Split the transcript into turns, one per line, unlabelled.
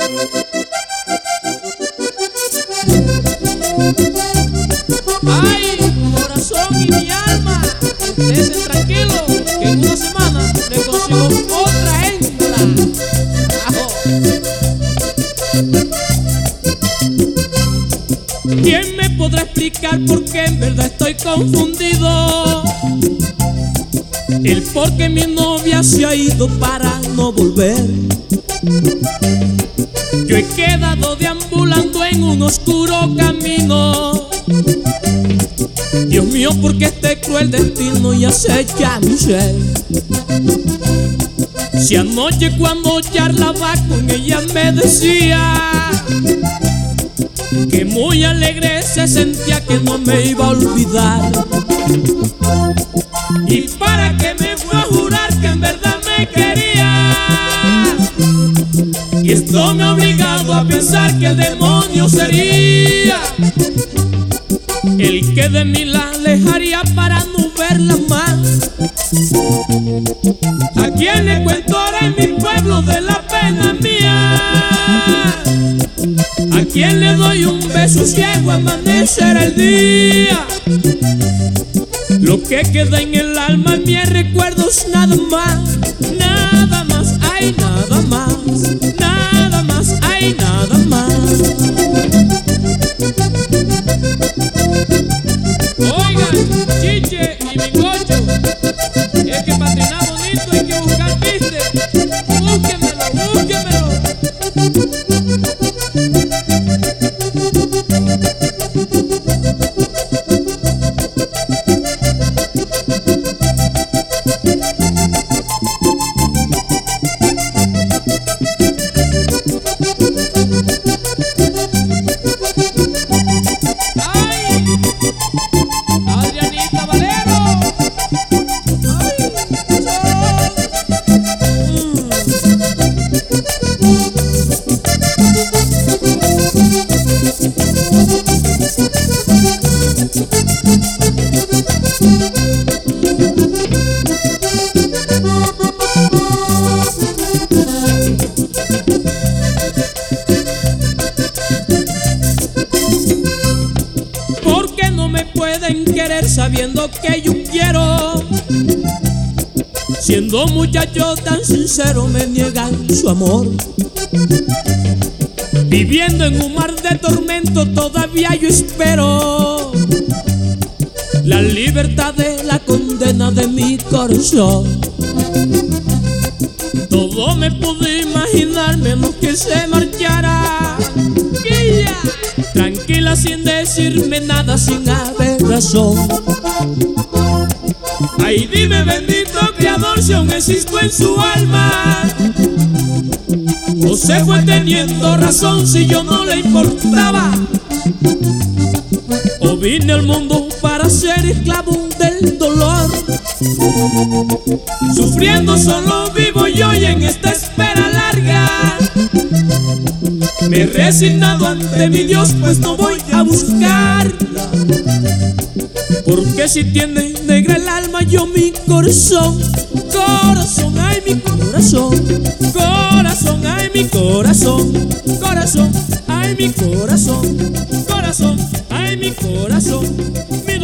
Ay, corazón y mi alma, estén tranquilos, que en una semana le consigo otra hembra. Ajo. ¿Quién me podrá explicar por qué en verdad estoy confundido? El por qué mi novia se ha ido para no volver. Yo he quedado deambulando en un oscuro camino. Dios mío, ¿por qué este cruel destino y acecha mi ser? Si anoche cuando charlaba con ella me decía que muy alegre se sentía, que no me iba a olvidar. ¿Y para qué me fue a jurar que en verdad me quería? Y esto me ha obligado a pensar que el demonio sería el que de mí la alejaría para no verla más. ¿A quién le cuento ahora en mi pueblo de la pena mía? ¿A quién le doy un beso ciego? Amanecerá el día. Lo que queda en el alma, en mis recuerdos, nada más, nada más, ay, nada más, nada más, ay, nada más. Oigan, Chiche y Bicocho, es que para trinar bonito hay que buscar piste. Búsquenmelo, búsquenmelo. ¿Por qué no me pueden querer sabiendo que yo quiero? Siendo muchacho tan sincero me niegan su amor. Viviendo en un mar de tormento todavía yo espero la libertad de la condena de mi corazón. Todo me pude imaginar menos que se marchara. Tranquila sin decirme nada, sin haber razón. Ay, dime bendito Creador si aún existo en su alma, o se fue teniendo razón si yo no le importaba, o vine al mundo para ser esclavo del dolor. Sufriendo solo vivo yo y en esta espera larga me he resignado ante mi Dios, pues no voy a buscarla. Porque si tiene negra el alma yo mi corazón, corazón, ay mi corazón, corazón, ay mi corazón, corazón, ay mi corazón, corazón, ay mi corazón.